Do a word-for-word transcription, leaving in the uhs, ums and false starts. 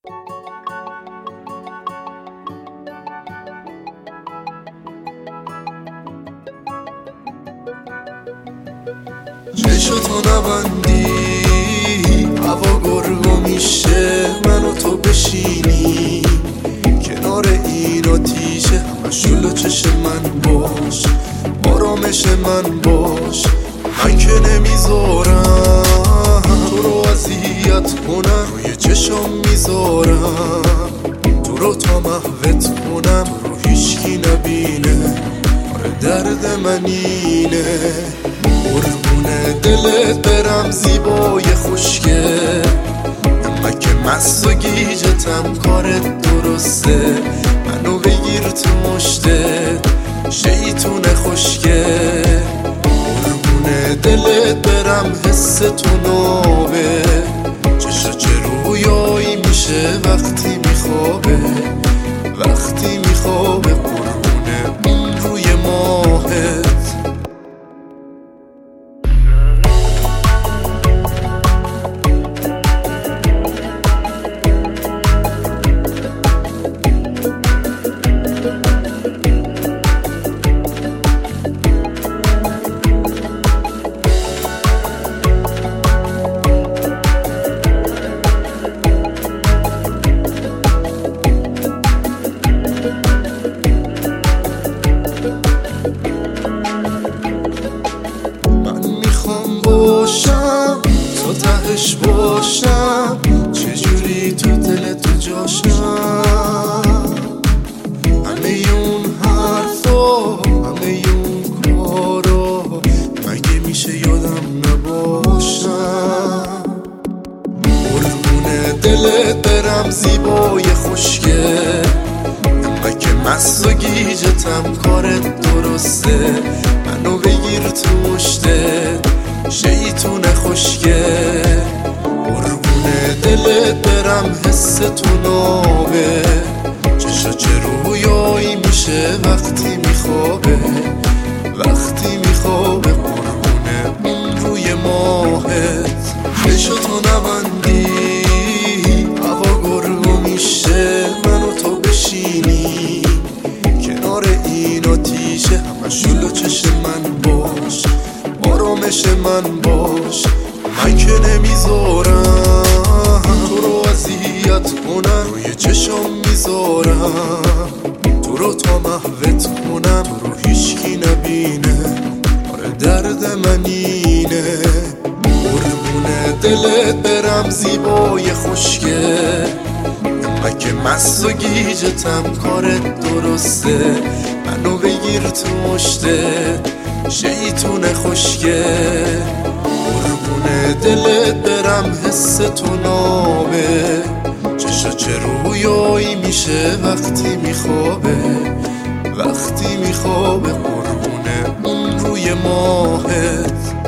چشتو نبندی هوا گرگو میشه من و تو بشینی کنار این آتیشه همه شلو چش من باش آرامش من باش من که نمیذارم تو رو اذیت کنم روی چشم میذارم تو رو تا محوت کنم تو رو هیچکی نبینه آره درد من اینه قربونه دلت برم زیبای خوشگه من که مست و گیجتم کارت درسته منو بگیر تو مشتت شیطون خوشگه قربونه دلت برم حس تو نابه چشا چه رویایی میشه وقتی میخوابه وقتی میخوابه قربونه اون روی ماهت تو تهش باشم چجوری تو دل تو جاشم همه اون حرفا همه اون کارا مگه میشه یادم نباشم قربونه دلت برم زیبای خوشگه مگه مست و گیجتم کارت درسته منو بگیر تو مشتت شیطون خوشگه قربونه دلت برم حس تو نابه چشا چه رویایی میشه وقتی میخوابه وقتی میخوابه قربونه اون روی ماهت چشا تو نبندی هوا گرگو میشه من و تو بشینی کنار این آتیشه همه شلو چش من باش آرامش من باش من که نمیذارم تو رو اذیت کنم روی چشم میذارم تو رو تا محوت کنم تو رو هیچکی نبینه آره درد من اینه قربونه دلت برم زیبای خوشگه من که مست و گیجتم کارت درسته منو بگیر تو مشتت شیطون خوشگه قربونه دلت برم حس تو نابه چشا چه رویایی میشه وقتی میخوابه وقتی میخوابه قربونه اون روی ماهت